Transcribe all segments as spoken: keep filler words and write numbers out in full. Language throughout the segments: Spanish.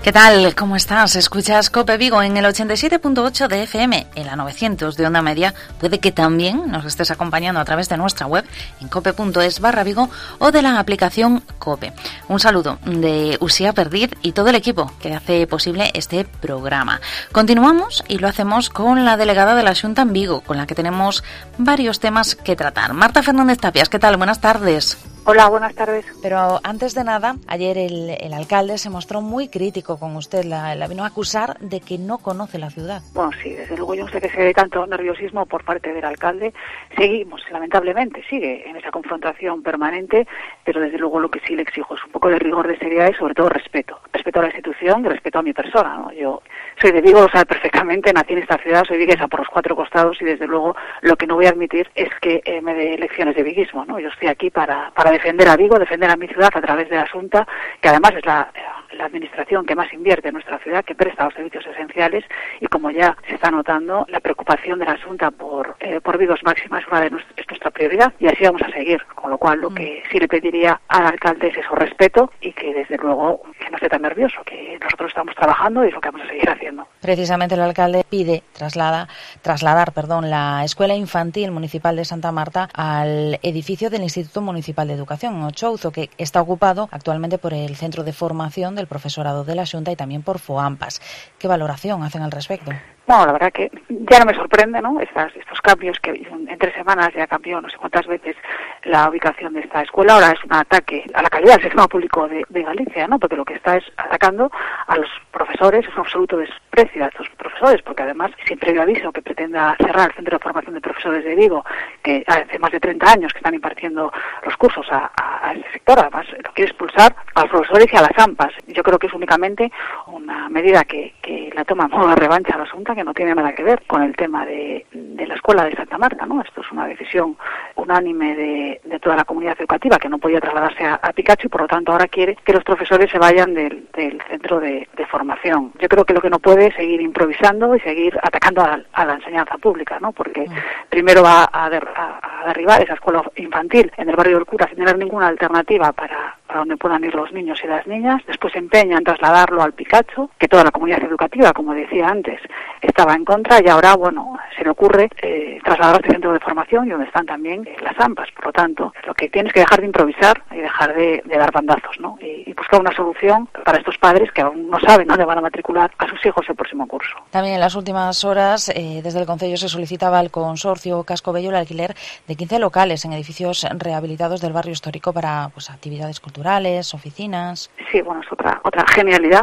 ¿Qué tal? ¿Cómo estás? Escuchas COPE Vigo en el ochenta y siete punto ocho de F M, en la novecientos de Onda Media. Puede que también nos estés acompañando a través de nuestra web en cope.es barra Vigo o de la aplicación COPE. Un saludo de Uxía Perdiz y todo el equipo que hace posible este programa. Continuamos y lo hacemos con la delegada de la Xunta en Vigo, con la que tenemos varios temas que tratar. Marta Fernández Tapias, ¿qué tal? Buenas tardes. Hola, buenas tardes. Pero antes de nada, ayer el, el alcalde se mostró muy crítico con usted, la, la vino a acusar de que no conoce la ciudad. Bueno, sí, desde luego yo no sé que se ve tanto nerviosismo por parte del alcalde. Seguimos, lamentablemente, sigue en esa confrontación permanente, pero desde luego lo que sí le exijo es un poco de rigor, de seriedad y sobre todo respeto. Respeto a la institución y respeto a mi persona, ¿no? Yo soy de Vigo, lo sabe perfectamente, nací en esta ciudad, soy viguesa por los cuatro costados y desde luego lo que no voy a admitir es que eh, me dé lecciones de viguismo, ¿no? Yo estoy aquí para, para defender a Vigo, defender a mi ciudad a través de la Xunta, que además es la, la administración que más invierte en nuestra ciudad, que presta los servicios esenciales y como ya se está notando, la preocupación de la Xunta por, eh, por Vigo es máxima, es, una de nuestra, es nuestra prioridad y así vamos a seguir, con lo cual lo que sí le pediría al alcalde es eso, respeto y que desde luego que no esté tan nervioso, que nosotros estamos trabajando y es lo que vamos a seguir haciendo. Precisamente el alcalde pide traslada, trasladar perdón, la Escuela Infantil Municipal de Santa Marta al edificio del Instituto Municipal de Educación, en Ochouzo, que está ocupado actualmente por el Centro de Formación del Profesorado de la Xunta y también por FOAMPAS. ¿Qué valoración hacen al respecto? No, la verdad que ya no me sorprende, ¿no? Estas, estos cambios que en tres semanas ya cambió no sé cuántas veces la ubicación de esta escuela. Ahora es un ataque a la calidad del sistema público de, de Galicia, ¿no? Porque lo que está es atacando a los profesores, es un absoluto desprecio a estos profesores, porque además, sin previo aviso que pretenda cerrar el Centro de Formación de Profesores de Vigo, que hace más de treinta años que están impartiendo los cursos a, a, a este sector, además lo quiere expulsar a los profesores y a las AMPAs. Yo creo que es únicamente una medida que, que la toma a modo de revancha a la Xunta, que no tiene nada que ver con el tema de, de la escuela de Santa Marta, ¿no? Esto es una decisión unánime de, de toda la comunidad educativa que no podía trasladarse a, a Picacho y por lo tanto ahora quiere que los profesores se vayan del, del centro de, de formación. Yo creo que lo que no puede es seguir improvisando y seguir atacando a, a la enseñanza pública, ¿no? Porque primero va a, der, a, a derribar esa escuela infantil en el barrio del Cura sin tener ninguna alternativa para, para donde puedan ir los niños y las niñas, después se empeña en trasladarlo al Picacho, que toda la comunidad educativa, como decía antes, estaba en contra y ahora, bueno, se le ocurre eh, trasladar a este centro de formación y donde están también eh, las AMPAs. Por lo tanto, lo que tienes que dejar de improvisar y dejar de, de dar bandazos, ¿no? Y, y buscar una solución para estos padres que aún no saben dónde van a matricular a sus hijos el próximo curso. También en las últimas horas, eh, desde el Concello se solicitaba al consorcio Casco Bello el alquiler de quince locales en edificios rehabilitados del barrio histórico para pues actividades culturales, oficinas. Sí, bueno, es otra, otra genialidad.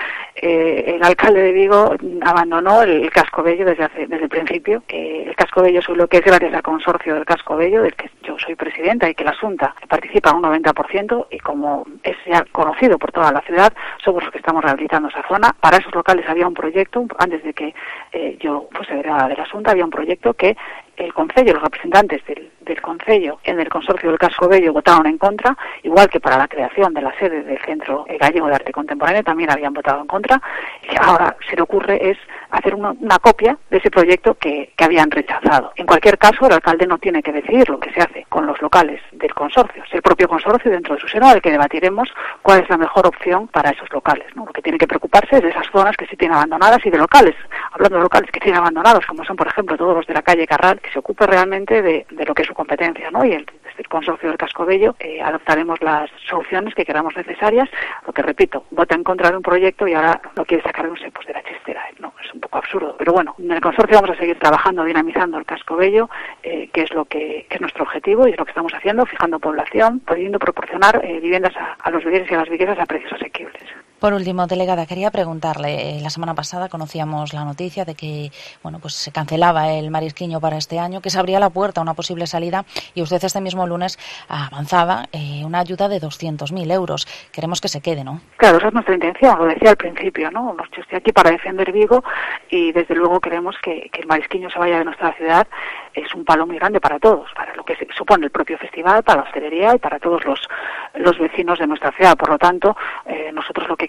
Eh, el alcalde de Vigo abandonó el, el Casco Bello desde hace, desde el principio. Eh, el Casco Bello es lo que es gracias al consorcio del Casco Bello, del que yo soy presidenta y que la Xunta participa un noventa por ciento y como es ya conocido por toda la ciudad, somos los que estamos rehabilitando esa zona. Para esos locales había un proyecto, antes de que eh, yo fuese delegada de la Xunta, había un proyecto que el Concello, los representantes del, del Concello en el consorcio del Casco Bello votaron en contra, igual que para la creación de la sede del Centro Gallego de Arte Contemporáneo también habían votado en contra, y ahora se le ocurre es hacer una, una copia de ese proyecto que, que habían rechazado. En cualquier caso, el alcalde no tiene que decidir lo que se hace con los locales del consorcio, es el propio consorcio dentro de su seno al que debatiremos cuál es la mejor opción para esos locales, ¿no? Lo que tiene que preocuparse es de esas zonas que sí tienen abandonadas y de locales, hablando de locales que tienen abandonados, como son por ejemplo todos los de la calle Carral, que se ocupe realmente de, de lo que es su competencia, ¿no? Y el, desde el consorcio del Casco Bello eh, adoptaremos las soluciones que queramos necesarias, lo que repito, vota en contra de un proyecto y ahora lo quiere sacar de un pues de la chistera, no, es un poco absurdo, pero bueno, en el consorcio vamos a seguir trabajando, dinamizando el Casco Bello, eh, que es lo que, que es nuestro objetivo y es lo que estamos haciendo, fijando población, pudiendo proporcionar eh, viviendas a, a los vigueses y a las viguesas a precios asequibles. Por último, delegada, quería preguntarle, eh, la semana pasada conocíamos la noticia de que bueno, pues se cancelaba el Marisquiño para este año, que se abría la puerta a una posible salida y usted este mismo lunes avanzaba eh, una ayuda de doscientos mil euros. Queremos que se quede, ¿no? Claro, esa es nuestra intención, lo decía al principio, ¿no? Yo estoy aquí para defender Vigo y desde luego queremos que, que el Marisquiño se vaya de nuestra ciudad. Es un palo muy grande para todos, para lo que supone el propio festival, para la hostelería y para todos los, los vecinos de nuestra ciudad. Por lo tanto, eh, nosotros lo que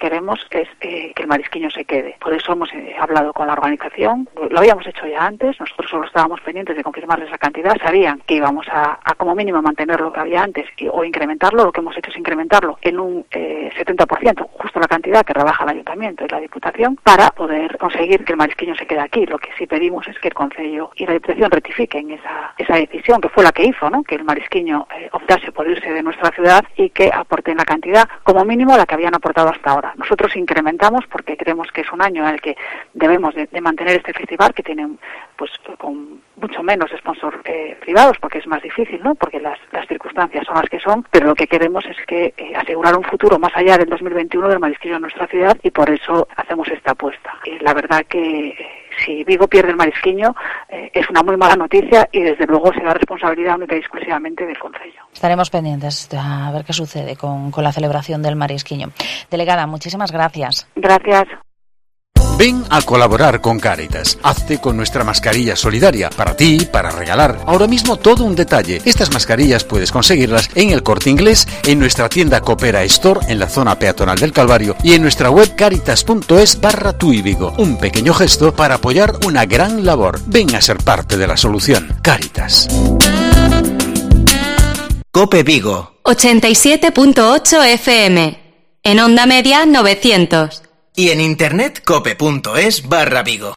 queremos es eh, que el marisquiño se quede. Por eso hemos eh, hablado con la organización, lo habíamos hecho ya antes, nosotros solo estábamos pendientes de confirmarles la cantidad, sabían que íbamos a, a como mínimo mantener lo que había antes y, o incrementarlo, lo que hemos hecho es incrementarlo en un eh, setenta por ciento, justo la cantidad que rebaja el Ayuntamiento y la Diputación, para poder conseguir que el marisquiño se quede aquí. Lo que sí pedimos es que el Concello y la Diputación rectifiquen esa, esa decisión, que fue la que hizo, ¿no?, que el marisquiño eh, optase por irse de nuestra ciudad y que aporten la cantidad como mínimo la que habían aportado hasta ahora. Nosotros incrementamos porque creemos que es un año en el que debemos de, de mantener este festival, que tiene pues con mucho menos sponsors eh, privados, porque es más difícil, ¿no?, porque las, las circunstancias son las que son, pero lo que queremos es que eh, asegurar un futuro más allá del dos mil veintiuno del marisquiño en nuestra ciudad, y por eso hacemos esta apuesta. Eh, la verdad que eh, si Vigo pierde el marisquiño eh, es una muy mala noticia y desde luego será responsabilidad única y exclusivamente del Concello. Estaremos pendientes a ver qué sucede con, con la celebración del marisquiño. Delegada, muchísimas gracias. Gracias. Ven a colaborar con Cáritas. Hazte con nuestra mascarilla solidaria. Para ti, para regalar. Ahora mismo todo un detalle. Estas mascarillas puedes conseguirlas en el Corte Inglés, en nuestra tienda Coopera Store en la zona peatonal del Calvario y en nuestra web caritas.es barra Tui Vigo. Un pequeño gesto para apoyar una gran labor. Ven a ser parte de la solución. Cáritas. Cope Vigo ochenta y siete punto ocho F M. En onda media novecientos. Y en internet cope.es barra Vigo.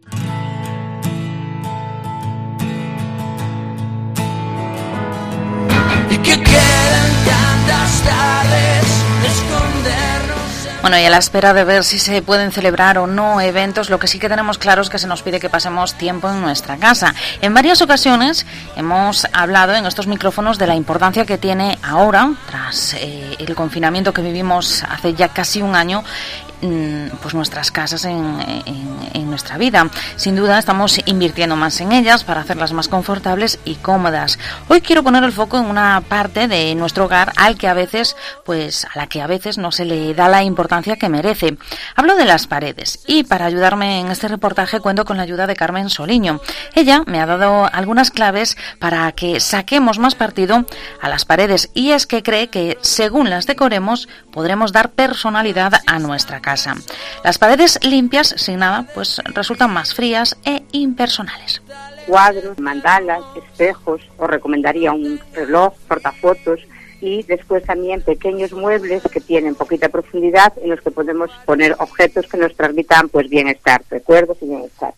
Y que quedan tantas tardes de escondernos. Bueno, y a la espera de ver si se pueden celebrar o no eventos, lo que sí que tenemos claro es que se nos pide que pasemos tiempo en nuestra casa. En varias ocasiones hemos hablado en estos micrófonos de la importancia que tiene ahora, tras eh, el confinamiento que vivimos hace ya casi un año, pues nuestras casas en, en, en nuestra vida. Sin duda estamos invirtiendo más en ellas para hacerlas más confortables y cómodas. Hoy quiero poner el foco en una parte de nuestro hogar al que a veces, pues a la que a veces no se le da la importancia que merece. Hablo de las paredes y para ayudarme en este reportaje cuento con la ayuda de Carmen Soliño. Ella me ha dado algunas claves para que saquemos más partido a las paredes, y es que cree que según las decoremos podremos dar personalidad a nuestra casa. Las paredes limpias, sin nada, pues resultan más frías e impersonales. Cuadros, mandalas, espejos, os recomendaría un reloj, portafotos y después también pequeños muebles que tienen poquita profundidad en los que podemos poner objetos que nos transmitan pues bienestar, recuerdos y bienestar.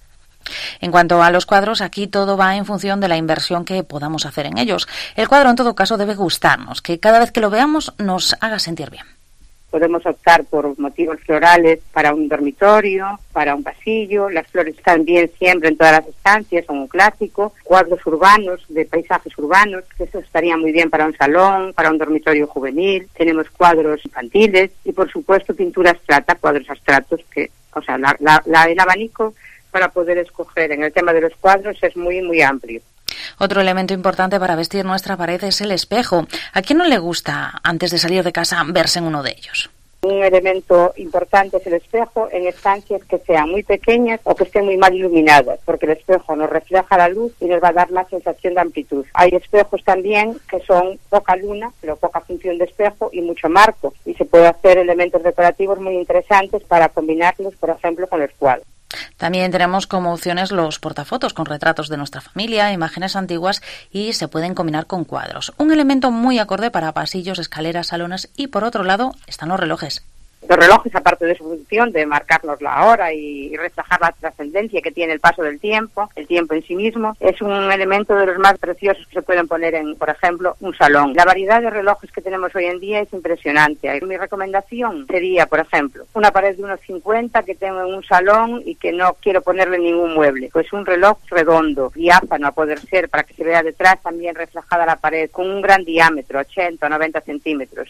En cuanto a los cuadros, aquí todo va en función de la inversión que podamos hacer en ellos. El cuadro, en todo caso, debe gustarnos, que cada vez que lo veamos nos haga sentir bien. Podemos optar por motivos florales para un dormitorio, para un pasillo. Las flores están bien siempre en todas las estancias, son un clásico. Cuadros urbanos, de paisajes urbanos, que eso estaría muy bien para un salón, para un dormitorio juvenil. Tenemos cuadros infantiles y, por supuesto, pintura abstracta, cuadros abstractos, que, o sea, la, la, la, el abanico para poder escoger en el tema de los cuadros es muy, muy amplio. Otro elemento importante para vestir nuestra pared es el espejo. ¿A quién no le gusta, antes de salir de casa, verse en uno de ellos? Un elemento importante es el espejo en estancias que sean muy pequeñas o que estén muy mal iluminadas, porque el espejo nos refleja la luz y nos va a dar la sensación de amplitud. Hay espejos también que son poca luna, pero poca función de espejo y mucho marco, y se puede hacer elementos decorativos muy interesantes para combinarlos, por ejemplo, con los cuadros. También tenemos como opciones los portafotos con retratos de nuestra familia, imágenes antiguas, y se pueden combinar con cuadros. Un elemento muy acorde para pasillos, escaleras, salones, y por otro lado están los relojes. Los relojes, aparte de su función de marcarnos la hora y reflejar la trascendencia que tiene el paso del tiempo, el tiempo en sí mismo, es un elemento de los más preciosos que se pueden poner en, por ejemplo, un salón. La variedad de relojes que tenemos hoy en día es impresionante. Mi recomendación sería, por ejemplo, una pared de unos cincuenta que tengo en un salón y que no quiero ponerle ningún mueble. Pues un reloj redondo, diáfano a poder ser, para que se vea detrás también reflejada la pared, con un gran diámetro, ochenta o noventa centímetros.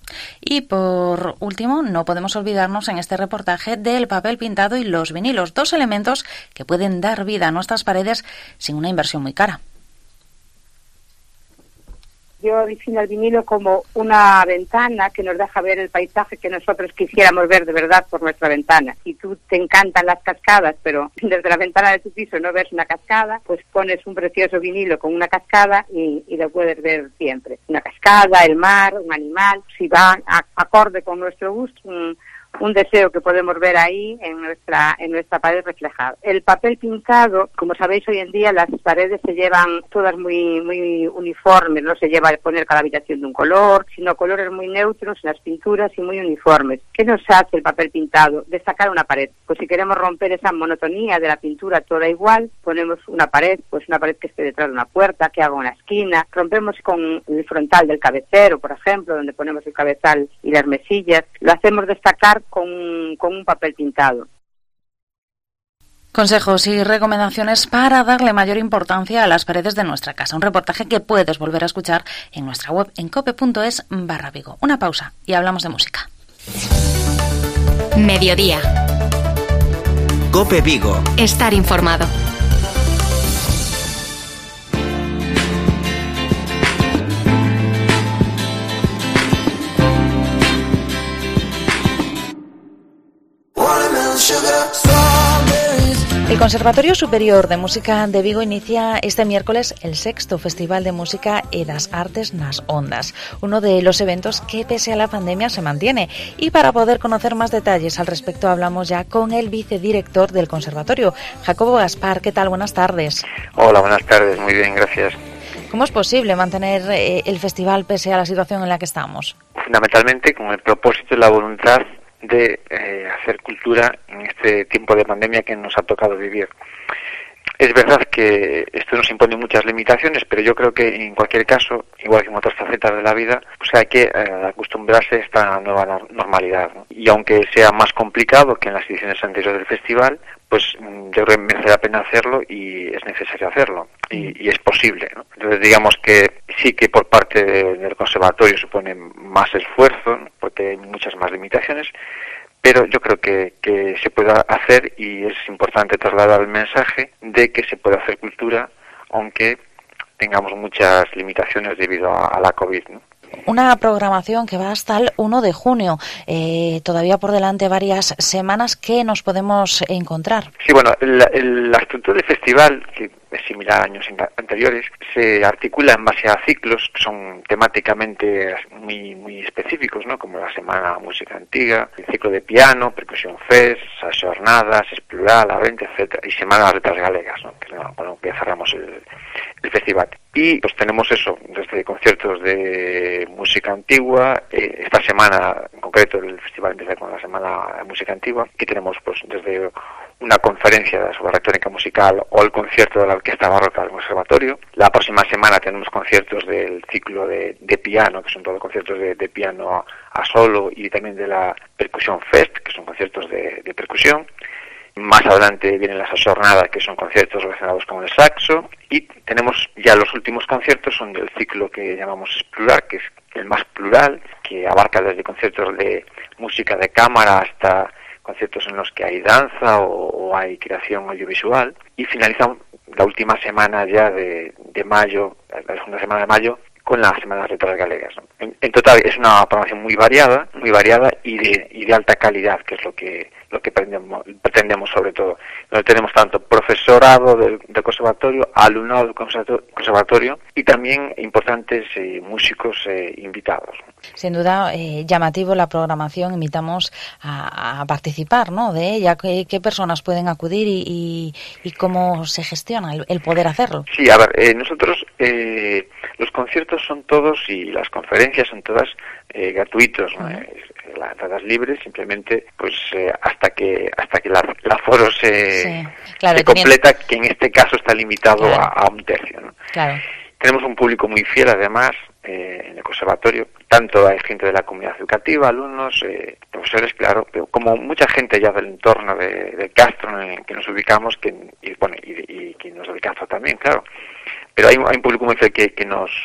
Y por último, no podemos olvidarnos en este reportaje del papel pintado y los vinilos, dos elementos que pueden dar vida a nuestras paredes sin una inversión muy cara. Yo defino el vinilo como una ventana que nos deja ver el paisaje que nosotros quisiéramos ver de verdad por nuestra ventana. Si tú te encantan las cascadas, pero desde la ventana de tu piso no ves una cascada, pues pones un precioso vinilo con una cascada y, y lo puedes ver siempre. Una cascada, el mar, un animal, si va a, acorde con nuestro gusto, un, un deseo que podemos ver ahí en nuestra en nuestra pared reflejado. El papel pintado, como sabéis, hoy en día las paredes se llevan todas muy muy uniformes, no se lleva a poner cada habitación de un color, sino colores muy neutros en las pinturas y muy uniformes. ¿Qué nos hace el papel pintado? Destacar una pared. Pues si queremos romper esa monotonía de la pintura toda igual, ponemos una pared, pues una pared que esté detrás de una puerta, que haga una esquina, rompemos con el frontal del cabecero, por ejemplo, donde ponemos el cabezal y las mesillas, lo hacemos destacar con, con un papel pintado. Consejos y recomendaciones para darle mayor importancia a las paredes de nuestra casa. Un reportaje que puedes volver a escuchar en nuestra web en cope.es barra Vigo. Una pausa y hablamos de música. Mediodía. Cope Vigo. Estar informado. El Conservatorio Superior de Música de Vigo inicia este miércoles el sexto Festival de Música e das Artes nas Ondas, uno de los eventos que pese a la pandemia se mantiene. Y para poder conocer más detalles al respecto hablamos ya con el vicedirector del Conservatorio, Jacobo Gaspar. ¿Qué tal? Buenas tardes. Hola, buenas tardes. Muy bien, gracias. ¿Cómo es posible mantener eh, el festival pese a la situación en la que estamos? Fundamentalmente con el propósito y la voluntad de eh, hacer cultura en este tiempo de pandemia que nos ha tocado vivir. Es verdad que esto nos impone muchas limitaciones, pero yo creo que en cualquier caso, igual que en otras facetas de la vida, pues hay que eh, acostumbrarse a esta nueva normalidad, ¿no? Y aunque sea más complicado que en las ediciones anteriores del festival, pues yo creo que merece la pena hacerlo y es necesario hacerlo, y, y es posible, ¿no? Entonces digamos que sí que por parte de, del conservatorio supone más esfuerzo, ¿no? Porque hay muchas más limitaciones, pero yo creo que, que se puede hacer y es importante trasladar el mensaje de que se puede hacer cultura aunque tengamos muchas limitaciones debido a, a la COVID, ¿no? Una programación que va hasta el uno de junio. Eh, todavía por delante varias semanas. ¿Qué nos podemos encontrar? Sí, bueno, la, la estructura del festival, que es similar a años anteriores, se articula en base a ciclos que son temáticamente muy muy específicos, ¿no? Como la Semana Música Antiga, el ciclo de piano, Percusión Fest, las jornadas, Explorar, la Venta, etcétera, y Semana de Letras Galegas, ¿no? Que es con lo que cerramos el, el festival. Y pues tenemos eso, desde conciertos de música antigua, eh, esta semana en concreto el festival empieza con la Semana de Música Antigua, que tenemos pues desde una conferencia sobre retórica musical o el concierto de la Orquesta Barroca del Conservatorio. La próxima semana tenemos conciertos del ciclo de, de piano, que son todos conciertos de, de piano a, a solo, y también de la Percusión Fest, que son conciertos de, de percusión. Más adelante vienen las jornadas, que son conciertos relacionados con el saxo, y tenemos ya los últimos conciertos, son del ciclo que llamamos Explorar, que es el más plural, que abarca desde conciertos de música de cámara hasta conciertos en los que hay danza o, o hay creación audiovisual, y finalizamos la última semana ya de, de mayo, la segunda semana de mayo, con las Semanas de Letras Galegas, ¿no? En, en total es una programación muy variada, muy variada y de, y de alta calidad, que es lo que lo que pretendemos, pretendemos sobre todo. Donde tenemos tanto profesorado del, del conservatorio, alumnado del conservatorio y también importantes eh, músicos eh, invitados. Sin duda, eh, llamativo la programación, invitamos a, a participar, ¿no?, de ella. ¿Qué, qué personas pueden acudir y, y, y cómo se gestiona el, el poder hacerlo? Sí, a ver, eh, nosotros eh, los conciertos son todos y las conferencias son todas eh, gratuitos, ¿no? Uh-huh. Las entradas libres, simplemente pues eh, hasta que hasta que la, el aforo se, sí, claro, se completa, que en este caso está limitado claro. a, a un tercio, ¿no? Claro. Tenemos un público muy fiel, además, eh, en el conservatorio. Tanto hay gente de la comunidad educativa, alumnos, eh, profesores, claro, pero como mucha gente ya del entorno de, del Castro en el que nos ubicamos, que, y bueno, y, y, y nos del Castro también, claro. Pero hay, hay un público muy fiel que, que nos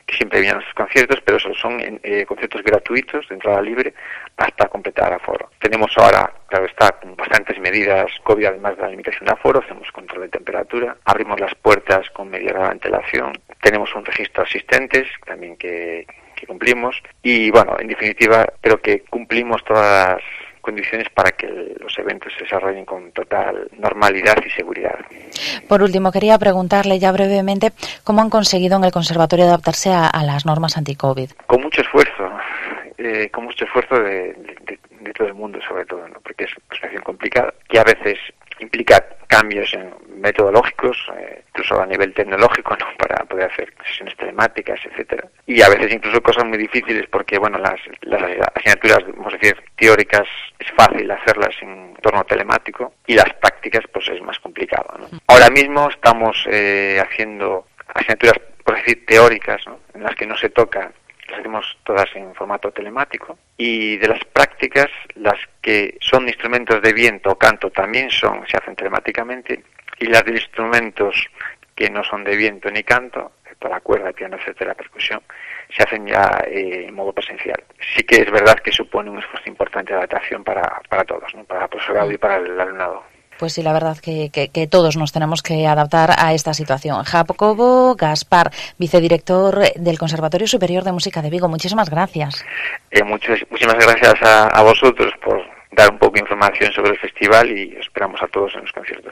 que siempre vienen a los conciertos, pero eso son eh, conciertos gratuitos, de entrada libre, hasta completar aforo. Tenemos ahora, claro está, bastantes medidas COVID, además de la limitación de aforo, hacemos control de temperatura, abrimos las puertas con media hora de antelación, tenemos un registro de asistentes, también que, que cumplimos, y bueno, en definitiva, creo que cumplimos todas las condiciones para que los eventos se desarrollen con total normalidad y seguridad. Por último, quería preguntarle ya brevemente cómo han conseguido en el Conservatorio adaptarse a, a las normas anti-COVID. Con mucho esfuerzo, eh, con mucho esfuerzo de, de, de todo el mundo, sobre todo, ¿no? Porque es una situación complicada, que a veces implica cambios en metodológicos, eh, incluso a nivel tecnológico, ¿no? Para poder hacer sesiones telemáticas, etcétera. Y a veces incluso cosas muy difíciles porque, bueno, las, las asignaturas, vamos a decir, teóricas es fácil hacerlas en entorno telemático y las prácticas pues es más complicado, ¿no? Ahora mismo estamos eh, haciendo asignaturas, por decir, teóricas, ¿no? En las que no se toca, las hacemos todas en formato telemático, y de las prácticas, las que son instrumentos de viento o canto también son, se hacen telemáticamente, y las de instrumentos que no son de viento ni canto, para cuerda, piano, etcétera, percusión, se hacen ya eh, en modo presencial. Sí que es verdad que supone un esfuerzo importante de adaptación para, para todos, ¿no? Para el profesorado y para el alumnado. Pues sí, la verdad que, que, que todos nos tenemos que adaptar a esta situación. Jacobo Gaspar, vicedirector del Conservatorio Superior de Música de Vigo, muchísimas gracias. Eh, muchas, muchísimas gracias a, a vosotros por dar un poco de información sobre el festival y esperamos a todos en los conciertos.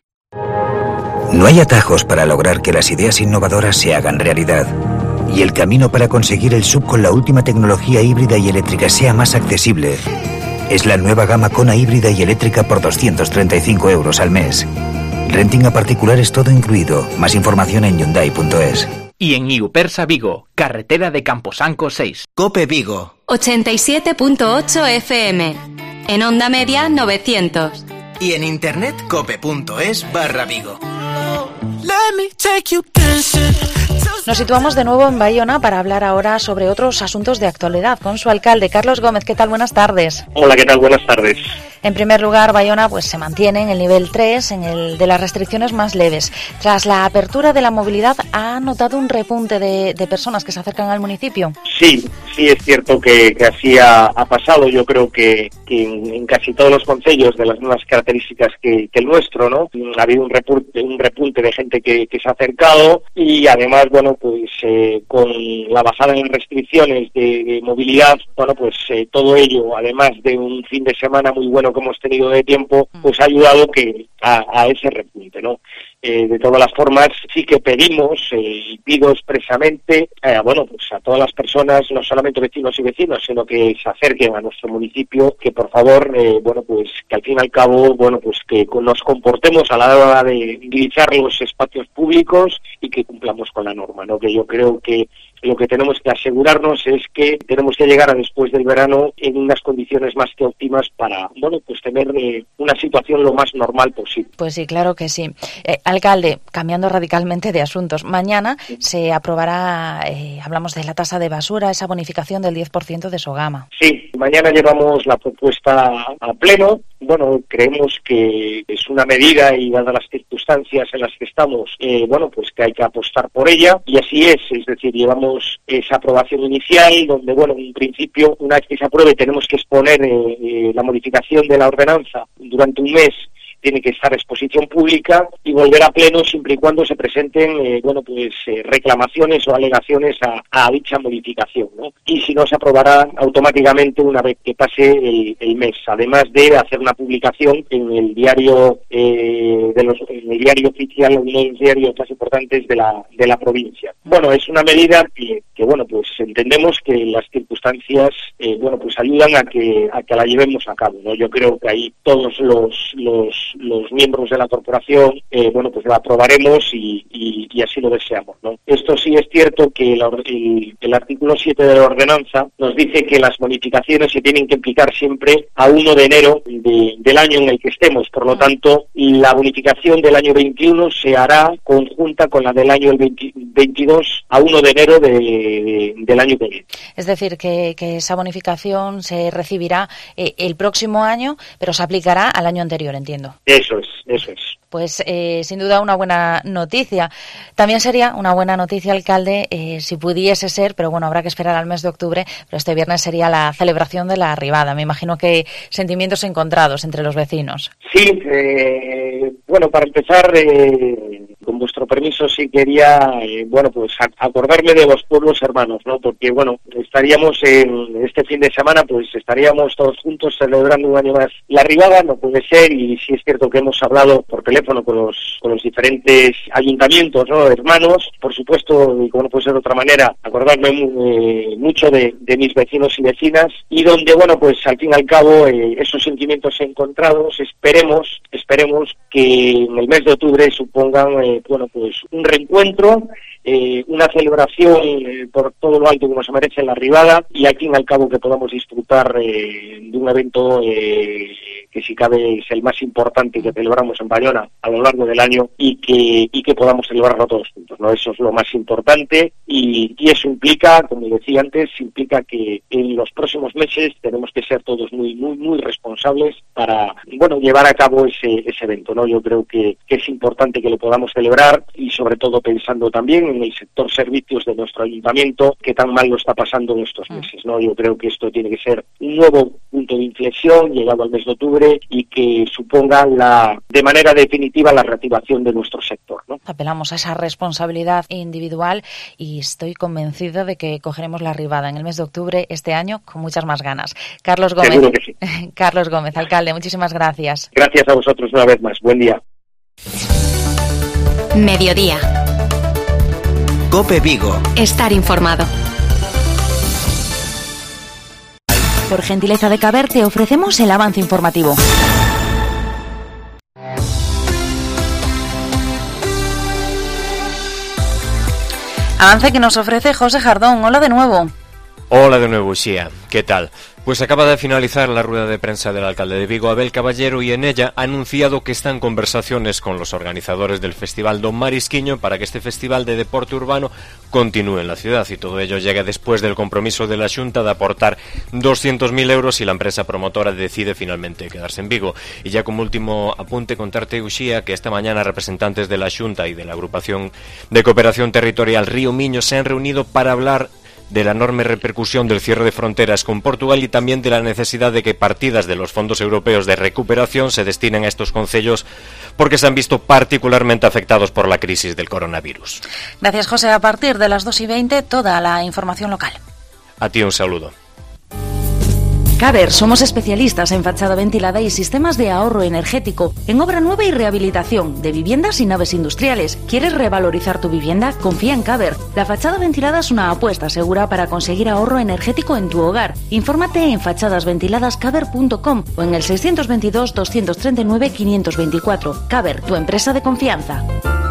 No hay atajos para lograr que las ideas innovadoras se hagan realidad. Y el camino para conseguir el S U V con la última tecnología híbrida y eléctrica sea más accesible es la nueva gama Kona híbrida y eléctrica por doscientos treinta y cinco euros al mes. Renting a particulares todo incluido. Más información en Hyundai punto es. Y en Iupersa Vigo, carretera de Camposanco seis. Cope Vigo. ochenta y siete punto ocho F M. En onda media novecientos. Y en internet cope punto es barra Vigo. Nos situamos de nuevo en Bayona para hablar ahora sobre otros asuntos de actualidad con su alcalde, Carlos Gómez. ¿Qué tal? Buenas tardes. Hola, ¿qué tal? Buenas tardes. En primer lugar, Bayona pues se mantiene en el nivel tres, en el de las restricciones más leves. Tras la apertura de la movilidad, ¿ha notado un repunte de, de personas que se acercan al municipio? Sí, sí es cierto que, que así ha, ha pasado. Yo creo que, que en, en casi todos los concellos de las mismas características que, que el nuestro, ¿no? Ha habido un repunte, un repunte de gente que, que se ha acercado y además, bueno, pues eh, con la bajada en restricciones de, de movilidad, bueno, pues eh, todo ello, además de un fin de semana muy bueno que hemos tenido de tiempo, pues ha ayudado que a, a ese repunte, ¿no? Eh, de todas las formas, sí que pedimos eh, y pido expresamente, eh, bueno, pues a todas las personas, no solamente vecinos y vecinos, sino que se acerquen a nuestro municipio, que por favor, eh, bueno, pues que al fin y al cabo, bueno, pues que nos comportemos a la hora de utilizar los espacios públicos y que cumplamos con la norma, ¿no? Que yo creo que lo que tenemos que asegurarnos es que tenemos que llegar a después del verano en unas condiciones más que óptimas para, bueno, pues tener eh, una situación lo más normal posible. Pues sí, claro que sí. Eh, alcalde, cambiando radicalmente de asuntos, mañana se aprobará, eh, hablamos de la tasa de basura, esa bonificación del diez por ciento de Sogama. Sí, mañana llevamos la propuesta a pleno. Bueno, creemos que es una medida y dadas las circunstancias en las que estamos, eh, bueno, pues que hay que apostar por ella y así es, es decir, llevamos esa aprobación inicial donde, bueno, en principio, una vez que se apruebe tenemos que exponer eh, eh, la modificación de la ordenanza durante un mes. Tiene que estar a exposición pública y volver a pleno siempre y cuando se presenten, eh, bueno, pues eh, reclamaciones o alegaciones a, a dicha modificación, ¿no? Y si no, se aprobará automáticamente una vez que pase el, el mes, además de hacer una publicación en el diario eh, de los, en el diario oficial, uno de los diarios más importantes de la de la provincia. Bueno, es una medida que, que bueno, pues entendemos que las circunstancias, eh, bueno, pues ayudan a que a que la llevemos a cabo, ¿no? Yo creo que ahí todos los los los miembros de la corporación, eh, bueno, pues la aprobaremos y, y, y así lo deseamos, ¿no? Esto sí es cierto que la, el, el artículo siete de la ordenanza nos dice que las bonificaciones se tienen que aplicar siempre a uno de enero de, del año en el que estemos, por lo tanto, la bonificación del año veintiuno se hará conjunta con la del año veinte, veintidós a uno de enero de, de, del año que viene. Es decir, que, que esa bonificación se recibirá eh, el próximo año, pero se aplicará al año anterior, entiendo. Eso es, eso es. Pues eh, sin duda una buena noticia. También sería una buena noticia, alcalde, eh, si pudiese ser, pero bueno, habrá que esperar al mes de octubre, pero este viernes sería la celebración de la arribada. Me imagino que sentimientos encontrados entre los vecinos. Sí, eh, bueno, para empezar, eh, con vuestro permiso, sí quería, eh, bueno, pues acordarme de los pueblos hermanos, ¿no? Porque, bueno, estaríamos en este fin de semana, pues estaríamos todos juntos celebrando un año más la arribada, no puede ser, y sí es cierto que hemos hablado por teléfono con los con los diferentes ayuntamientos, ¿no? Hermanos, por supuesto, y como no puede ser de otra manera, acordarme eh, mucho de, de mis vecinos y vecinas, y donde, bueno, pues al fin y al cabo, eh, esos sentimientos encontrados, esperemos, esperemos que en el mes de octubre supongan, eh, bueno, pues un reencuentro, eh, una celebración eh, por todo lo alto como se merece en la arribada, y al fin y al cabo que podamos disfrutar eh, de un evento eh, que si cabe es el más importante que celebramos en Bayona a lo largo del año, y que y que podamos celebrarlo todos juntos, ¿no? Eso es lo más importante, y, y eso implica, como decía antes, implica que en los próximos meses tenemos que ser todos muy muy muy responsables para, bueno, llevar a cabo ese ese evento, ¿no? Yo creo que, que es importante que lo podamos celebrar, y sobre todo pensando también en el sector servicios de nuestro ayuntamiento, que tan mal lo está pasando en estos meses, ¿no? Yo creo que esto tiene que ser un nuevo punto de inflexión llegado al mes de octubre, y que suponga la de manera definitiva la reactivación de nuestro sector, ¿no? Apelamos a esa responsabilidad individual, y estoy convencido de que cogeremos la arribada en el mes de octubre este año con muchas más ganas. Carlos Gómez. Seguro que sí. Carlos Gómez, alcalde, muchísimas gracias. Gracias a vosotros una vez más. Buen día. Mediodía. COPE Vigo. Estar informado. Por gentileza de Caber te ofrecemos el avance informativo. Avance que nos ofrece José Jardón. Hola de nuevo. Hola de nuevo, Xía. ¿Qué tal? Pues acaba de finalizar la rueda de prensa del alcalde de Vigo, Abel Caballero, y en ella ha anunciado que está en conversaciones con los organizadores del Festival Don Marisquiño para que este festival de deporte urbano continúe en la ciudad, y todo ello llega después del compromiso de la Xunta de aportar doscientos mil euros si la empresa promotora decide finalmente quedarse en Vigo. Y ya como último apunte, contarte, Uxía, que esta mañana representantes de la Xunta y de la Agrupación de Cooperación Territorial Río Miño se han reunido para hablar de la enorme repercusión del cierre de fronteras con Portugal, y también de la necesidad de que partidas de los fondos europeos de recuperación se destinen a estos concellos, porque se han visto particularmente afectados por la crisis del coronavirus. Gracias, José. A partir de las dos y veinte, toda la información local. A ti un saludo. Caber, somos especialistas en fachada ventilada y sistemas de ahorro energético, en obra nueva y rehabilitación de viviendas y naves industriales. ¿Quieres revalorizar tu vivienda? Confía en Caber. La fachada ventilada es una apuesta segura para conseguir ahorro energético en tu hogar. Infórmate en fachadas ventiladas caber punto com o en el seiscientos veintidós, doscientos treinta y nueve, quinientos veinticuatro. Caber, tu empresa de confianza.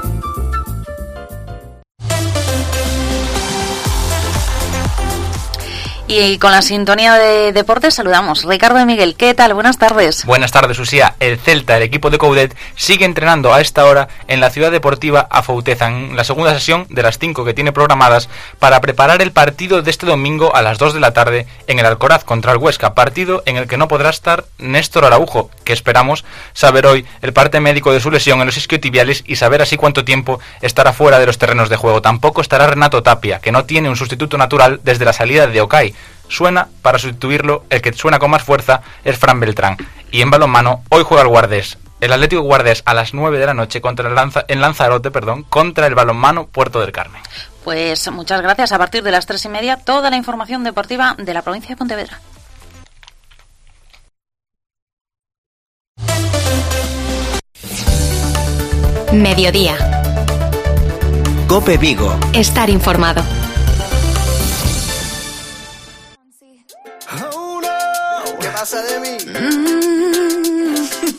Y con la sintonía de deportes saludamos. Ricardo y Miguel, ¿qué tal? Buenas tardes. Buenas tardes, Usía. El Celta, el equipo de Coudet, sigue entrenando a esta hora en la ciudad deportiva Afouteza, en la segunda sesión de las cinco que tiene programadas para preparar el partido de este domingo a las dos de la tarde en el Alcoraz contra el Huesca, partido en el que no podrá estar Néstor Araujo, que esperamos saber hoy el parte médico de su lesión en los isquiotibiales y saber así cuánto tiempo estará fuera de los terrenos de juego. Tampoco estará Renato Tapia, que no tiene un sustituto natural desde la salida de Okay. Suena para sustituirlo, el que suena con más fuerza es Fran Beltrán. Y en balonmano, hoy juega el Guardés. El Atlético Guardés a las nueve de la noche contra el Lanza, en Lanzarote, perdón, contra el Balonmano Puerto del Carmen. Pues muchas gracias. A partir de las tres y media, toda la información deportiva de la provincia de Pontevedra. Mediodía. COPE Vigo. Estar informado. ¿Qué pasa de mí? Mm.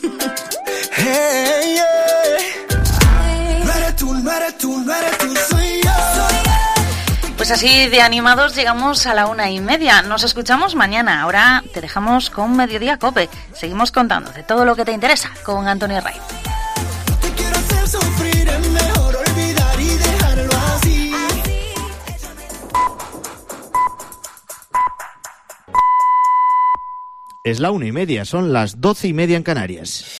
Hey, yeah. No eres tú, no eres tú, no eres tú, soy yo. Pues así de animados llegamos a la una y media. Nos escuchamos mañana. Ahora te dejamos con Mediodía COPE. Seguimos contándote todo lo que te interesa con Antonio Ray. Te quiero hacer sufrir, es mejor olvidar y dejarlo así. Es la una y media, son las doce y media en Canarias.